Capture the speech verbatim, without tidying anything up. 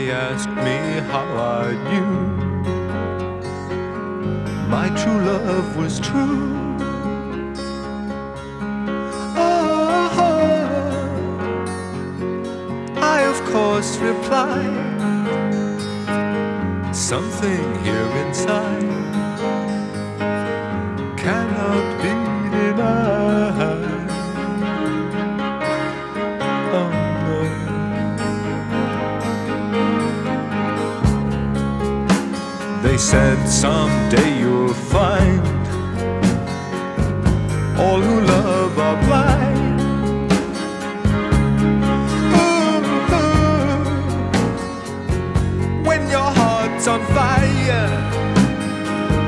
they asked me how I knew my true love was true. Oh, I of course replied, something here inside cannot be denied. Oh no. They said someday you'll find all who love are blind. Ooh, ooh. When your heart's on fire,